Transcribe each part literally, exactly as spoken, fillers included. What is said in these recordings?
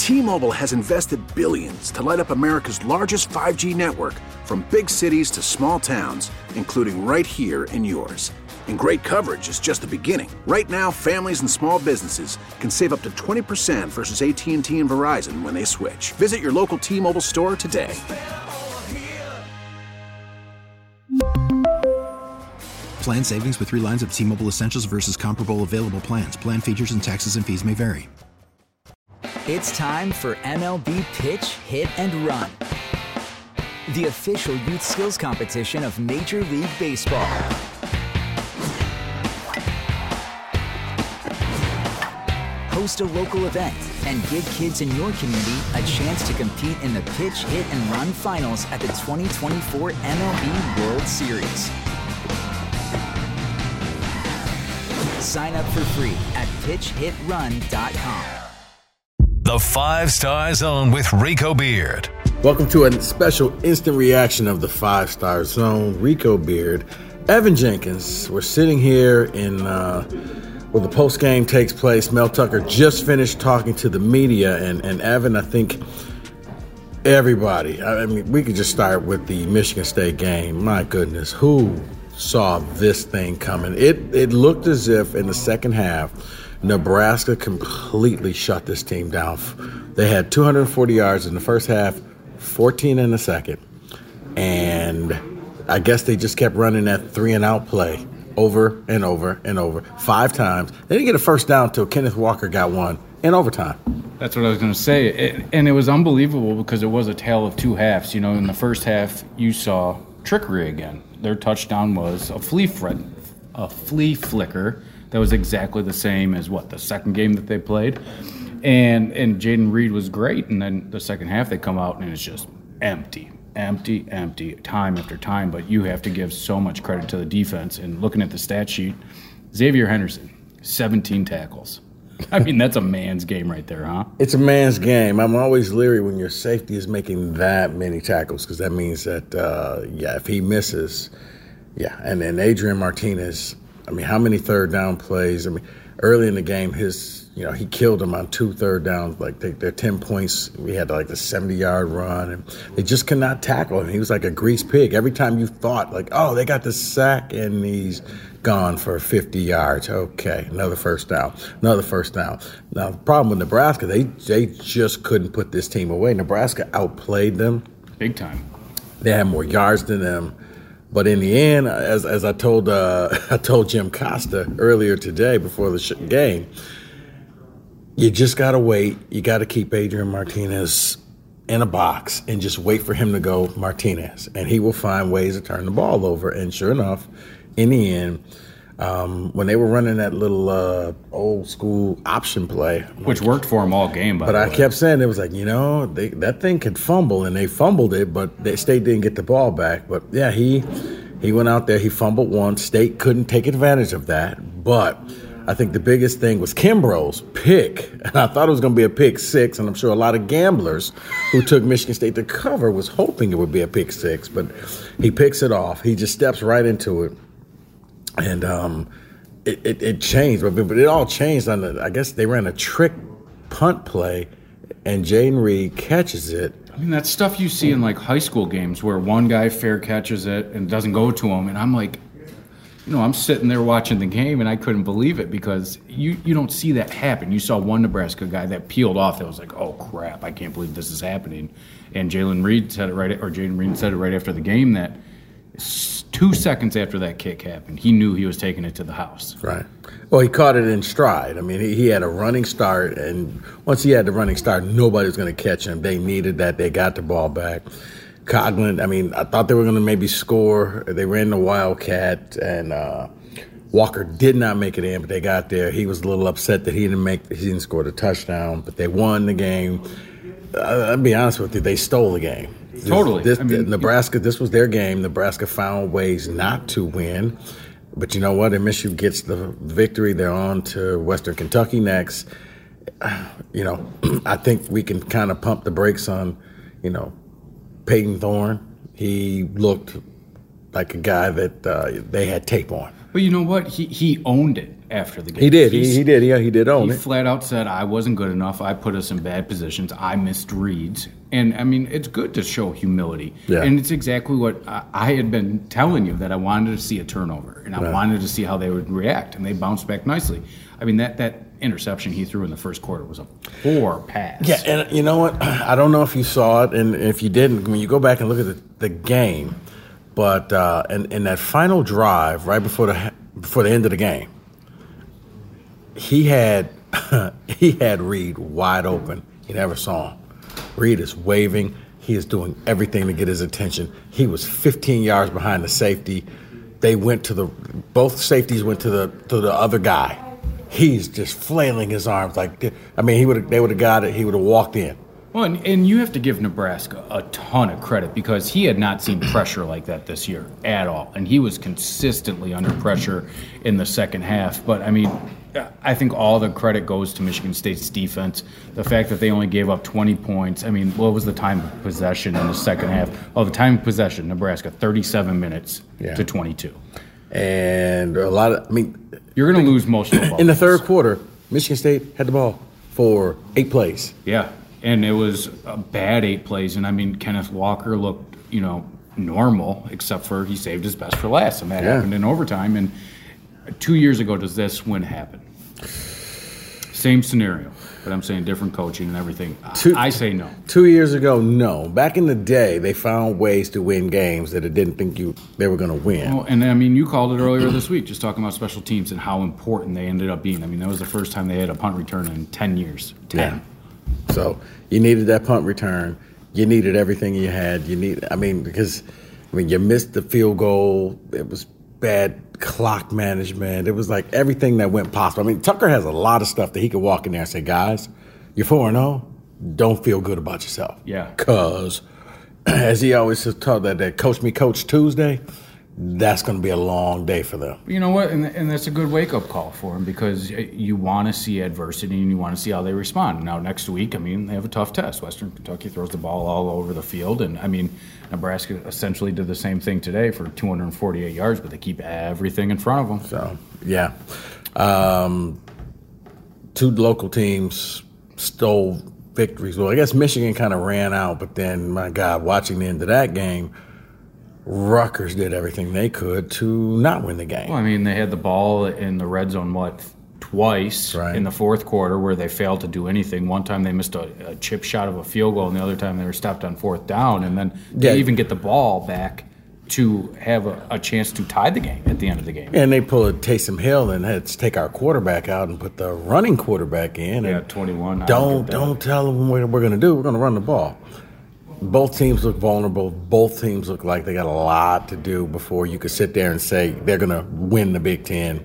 T-Mobile has invested billions to light up America's largest five G network, from big cities to small towns, including right here in yours. And great coverage is just the beginning. Right now, families and small businesses can save up to twenty percent versus A T and T and Verizon when they switch. Visit your local T-Mobile store today. Plan savings with three lines of T-Mobile Essentials versus comparable available plans. Plan features and taxes and fees may vary. It's time for M L B Pitch, Hit, and Run, the official youth skills competition of Major League Baseball. Host a local event and give kids in your community a chance to compete in the Pitch, Hit, and Run finals at the twenty twenty-four M L B World Series. Sign up for free at pitch hit run dot com. The Five Star Zone with Rico Beard. Welcome to a special instant reaction of the Five Star Zone. Rico Beard, Evan Jenkins. We're sitting here in uh, where the post game takes place. Mel Tucker just finished talking to the media, and, and Evan, I think everybody. I mean, we could just start with the Michigan State game. My goodness, who saw this thing coming? It it looked as if in the second half, Nebraska completely shut this team down. They had two hundred forty yards in the first half, fourteen in the second. And I guess they just kept running that three and out play over and over and over five times. They didn't get a first down until Kenneth Walker got one in overtime. That's what I was going to say. It, and it was unbelievable because it was a tale of two halves. You know, in the first half, you saw trickery again. Their touchdown was a flea fred, a flea flicker that was exactly the same as what the second game that they played, and and Jayden Reed was great. And then the second half they come out and it's just empty, empty, empty, time after time. But you have to give so much credit to the defense. And looking at the stat sheet, Xavier Henderson, seventeen tackles. I mean, that's a man's game right there, huh? It's a man's game. I'm always leery when your safety is making that many tackles because that means that, uh, yeah, if he misses, yeah. And then Adrian Martinez, I mean, how many third down plays? I mean, early in the game, his, you know, he killed him on two third downs. Like, they, they're ten points. We had, like, the seventy-yard run. And they just could not tackle him. He was like a greased pig. Every time you thought, like, oh, they got the sack, and he's gone for fifty yards. Okay, another first down, another first down. Now, the problem with Nebraska, they they just couldn't put this team away. Nebraska outplayed them. Big time. They had more yards than them. But in the end, as as I told uh, I told Jim Costa earlier today before the sh- game, you just got to wait. You got to keep Adrian Martinez in a box and just wait for him to go Martinez. And he will find ways to turn the ball over. And sure enough, in the end, um, when they were running that little uh, old school option play, which worked for them all game, by but the I way. kept saying, it was like, you know, they, that thing could fumble, and they fumbled it, but they, State didn't get the ball back. But yeah, he he went out there, he fumbled once. State couldn't take advantage of that. But I think the biggest thing was Kimbrough's pick, and I thought it was going to be a pick six, and I'm sure a lot of gamblers who took Michigan State to cover was hoping it would be a pick six, but he picks it off. He just steps right into it. And um, it, it, it changed, but, but it all changed on the, I guess they ran a trick punt play, and Jayden Reed catches it. I mean, that's stuff you see in, like, high school games where one guy fair catches it and doesn't go to him. And I'm like, you know, I'm sitting there watching the game, and I couldn't believe it because you, you don't see that happen. You saw one Nebraska guy that peeled off that was like, oh, crap, I can't believe this is happening. And Jayden Reed said it right, or Jayden Reed said it right after the game that two seconds after that kick happened, he knew he was taking it to the house. Right. Well, he caught it in stride. I mean, he, he had a running start, and once he had the running start, nobody was going to catch him. They needed that. They got the ball back. Coughlin, I mean, I thought they were going to maybe score. They ran the Wildcat, and uh, Walker did not make it in, but they got there. He was a little upset that he didn't make, he didn't score the touchdown, but they won the game. Uh, I'll be honest with you, they stole the game. Totally. This, I mean, Nebraska, this was their game. Nebraska found ways not to win. But you know what? M S U gets the victory. They're on to Western Kentucky next. You know, I think we can kind of pump the brakes on, you know, Peyton Thorne. He looked like a guy that uh, they had tape on. But you know what? He he owned it after the game. He did. He, he did. Yeah, he did own he it. He flat out said, I wasn't good enough. I put us in bad positions. I missed reads. And, I mean, it's good to show humility. Yeah. And it's exactly what I, I had been telling you, that I wanted to see a turnover. And I right. wanted to see how they would react. And they bounced back nicely. I mean, that, that interception he threw in the first quarter was a poor pass. Yeah, and you know what? I don't know if you saw it. And if you didn't, when you go back and look at the, the game, but uh, in, in that final drive, right before the before the end of the game, he had he had Reed wide open. You never saw him. Reed is waving. He is doing everything to get his attention. He was fifteen yards behind the safety. They went to the both safeties went to the to the other guy. He's just flailing his arms like I mean he would they would have got it. He would have walked in. Well, and, and you have to give Nebraska a ton of credit because he had not seen pressure like that this year at all. And he was consistently under pressure in the second half. But, I mean, I think all the credit goes to Michigan State's defense. The fact that they only gave up twenty points. I mean, what was the time of possession in the second half? Oh, the time of possession, Nebraska, thirty-seven minutes yeah. to twenty-two. And a lot of, I mean. You're going to lose most of the ball. In the third quarter, Michigan State had the ball for eight plays. Yeah. And it was a bad eight plays. And, I mean, Kenneth Walker looked, you know, normal, except for he saved his best for last. And that yeah. happened in overtime. And two years ago, does this win happen? Same scenario. But I'm saying different coaching and everything. Two, I say no. Two years ago, no. Back in the day, they found ways to win games that it didn't think you they were going to win. Well, and, I mean, you called it earlier this week, just talking about special teams and how important they ended up being. I mean, that was the first time they had a punt return in ten years. ten. Yeah. So you needed that punt return. You needed everything you had. You need. I mean, because I mean, you missed the field goal. It was bad clock management. It was like everything that went possible. I mean, Tucker has a lot of stuff that he could walk in there and say, guys, you're four and zero. Don't feel good about yourself. Yeah. Because as he always has taught that, that Coach Me Coach Tuesday, that's going to be a long day for them. You know what? And, and that's a good wake-up call for them because you want to see adversity and you want to see how they respond. Now, next week, I mean, they have a tough test. Western Kentucky throws the ball all over the field. And, I mean, Nebraska essentially did the same thing today for two hundred forty-eight yards, but they keep everything in front of them. So, yeah. Um, two local teams stole victories. Well, I guess Michigan kind of ran out, but then, my God, watching the end of that game, Rutgers did everything they could to not win the game. Well, I mean, they had the ball in the red zone, what, twice right. in the fourth quarter where they failed to do anything. One time they missed a, a chip shot of a field goal, and the other time they were stopped on fourth down. And then they yeah. even get the ball back to have a, a chance to tie the game at the end of the game. And they pull a Taysom Hill and had to take our quarterback out and put the running quarterback in. Yeah, and twenty-one. Don't, don't tell them what we're going to do. We're going to run the ball. Both teams look vulnerable. Both teams look like they got a lot to do before you could sit there and say they're going to win the Big Ten.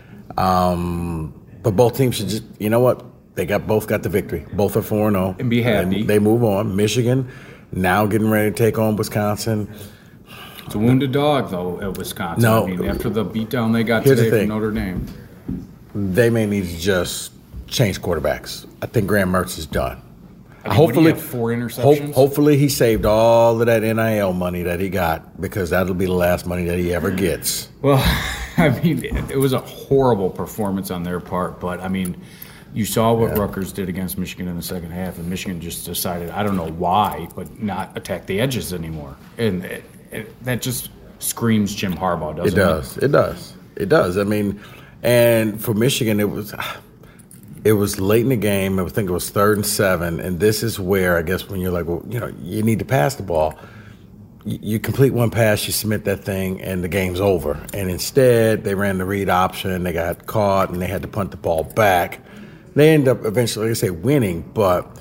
Um, but both teams should just, you know what? They got both got the victory. Both are four and oh. And be happy. They, they move on. Michigan now getting ready to take on Wisconsin. It's a wounded dog, though, at Wisconsin. No. I mean, after the beatdown they got Here's today the from thing. Notre Dame. They may need to just change quarterbacks. I think Graham Mertz is done. I mean, hopefully, what do you have, four interceptions? Hope, hopefully, he saved all of that N I L money that he got because that'll be the last money that he ever gets. Well, I mean, it, it was a horrible performance on their part, but I mean, you saw what Yeah. Rutgers did against Michigan in the second half, and Michigan just decided, I don't know why, but not attack the edges anymore, and it, it, that just screams Jim Harbaugh, doesn't It it? does. It does. It does. I mean, and for Michigan, it was. It was late in the game. I think it was third and seven, and this is where I guess when you're like, well, you know, you need to pass the ball. You, you complete one pass, you submit that thing, and the game's over. And instead, they ran the read option. They got caught, and they had to punt the ball back. They end up eventually, like I say, winning, but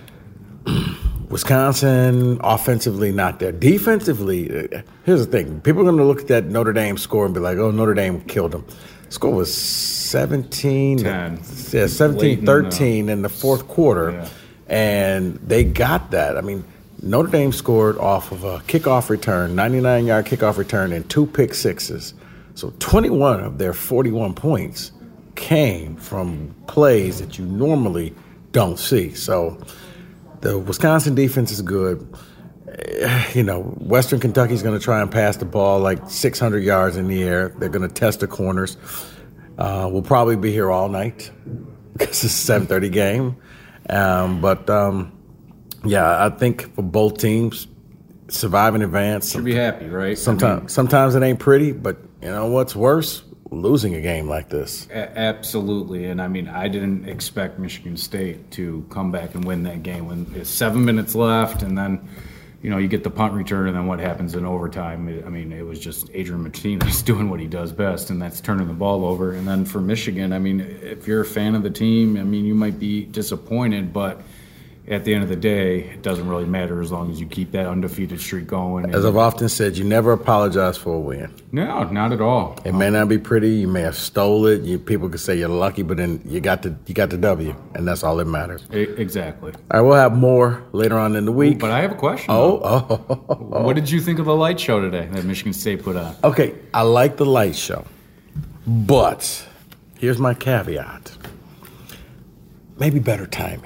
Wisconsin offensively not there. Defensively, here's the thing: people are going to look at that Notre Dame score and be like, "Oh, Notre Dame killed them." The score was seventeen, ten. Yeah, seventeen thirteen in the fourth quarter, Yeah. and they got that. I mean, Notre Dame scored off of a kickoff return, ninety-nine yard kickoff return, and two pick sixes. So twenty-one of their forty-one points came from plays that you normally don't see. So the Wisconsin defense is good. you know, Western Kentucky's going to try and pass the ball like six hundred yards in the air. They're going to test the corners. Uh, we'll probably be here all night because it's a seven thirty game. Um, but, um, yeah, I think for both teams, survive in advance. Should be happy, right? Sometimes, I mean, sometimes it ain't pretty, but you know what's worse? Losing a game like this. A- absolutely. And I mean, I didn't expect Michigan State to come back and win that game when there's seven minutes left, and then, you know, you get the punt return, and then what happens in overtime? I mean, it was just Adrian Martinez doing what he does best, and that's turning the ball over. And then for Michigan, I mean, if you're a fan of the team, I mean, you might be disappointed, but at the end of the day, it doesn't really matter as long as you keep that undefeated streak going. As I've often said, you never apologize for a win. No, not at all. It may not be pretty. You may have stole it. You, people could say you're lucky, but then you got the you got the W, and that's all that matters. Exactly. All right, we'll have more later on in the week. Ooh, but I have a question. Oh, oh, oh, oh. What did you think of the light show today that Michigan State put on? Okay, I like the light show, but here's my caveat. Maybe better timing.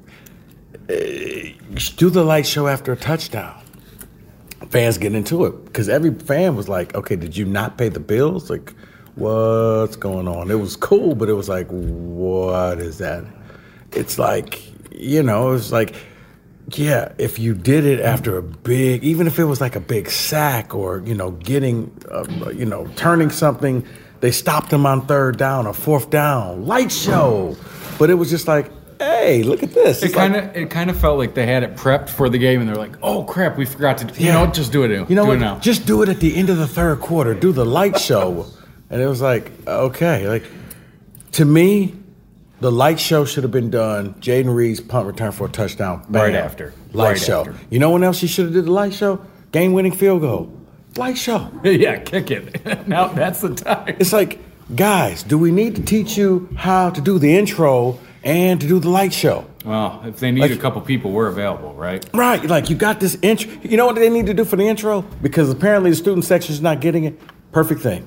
Do the light show after a touchdown. Fans get into it because every fan was like, okay, did you not pay the bills? Like, what's going on? It was cool, but it was like, what is that? It's like, you know, it's like, yeah, if you did it after a big, even if it was like a big sack or, you know, getting, uh, you know, turning something, they stopped them on third down or fourth down, light show. But it was just like, hey, look at this. It kind of like, it kind of felt like they had it prepped for the game, and they're like, oh, crap, we forgot to, you yeah. know, just do it now. You know do what? It now. Just do it at the end of the third quarter. Do the light show. And it was like, okay. Like, to me, the light show should have been done. Jaden Reed's punt return for a touchdown. Bam. Right after. Light right show. After. You know when else you should have did the light show? Game-winning field goal. Light show. Yeah, kick it. Now that's the time. It's like, guys, do we need to teach you how to do the intro and to do the light show? Well, if they need like, a couple people, we're available, right? Right. Like, you got this intro. You know what they need to do for the intro? Because apparently the student section is not getting it. Perfect thing.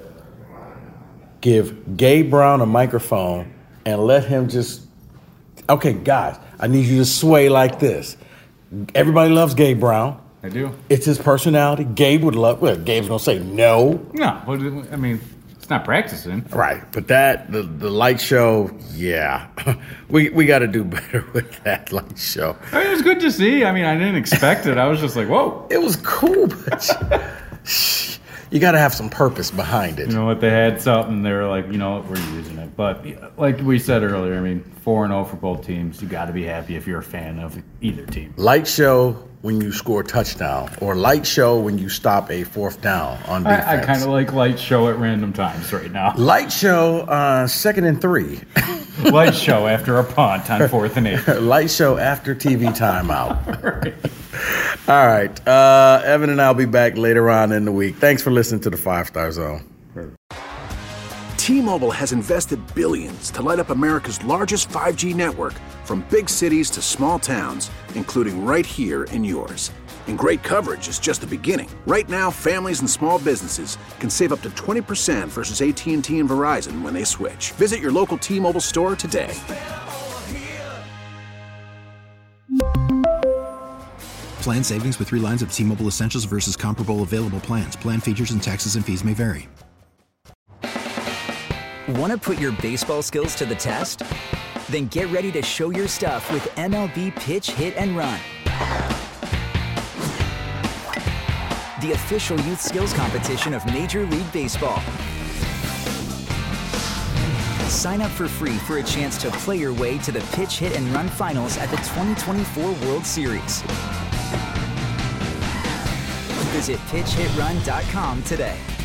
Give Gabe Brown a microphone and let him just, okay, guys, I need you to sway like this. Everybody loves Gabe Brown. They do. It's his personality. Gabe would love, well, Gabe's going to say no. No, but I mean, it's not practicing. Right, but that, the, the light show, yeah. we we got to do better with that light show. I mean, it was good to see. I mean, I didn't expect it. I was just like, whoa. It was cool, but you got to have some purpose behind it. You know what? They had something. They were like, you know what? We're using it. But like we said earlier, I mean, four and oh for both teams. You got to be happy if you're a fan of either team. Light show when you score a touchdown, or light show when you stop a fourth down on defense. I, I kind of like light show at random times right now. Light show uh, second and three. Light show after a punt on fourth and eight. Light show after T V timeout. Right. All right. Uh, Evan and I will be back later on in the week. Thanks for listening to the Five Star Zone. T-Mobile has invested billions to light up America's largest five G network, from big cities to small towns, including right here in yours. And great coverage is just the beginning. Right now, families and small businesses can save up to twenty percent versus A T and T and Verizon when they switch. Visit your local T-Mobile store today. Plan savings with three lines of T-Mobile Essentials versus comparable available plans. Plan features and taxes and fees may vary. Want to put your baseball skills to the test? Then get ready to show your stuff with M L B Pitch Hit and Run, the official youth skills competition of Major League Baseball. Sign up for free for a chance to play your way to the Pitch Hit and Run finals at the twenty twenty-four World Series. Visit pitch hit run dot com today.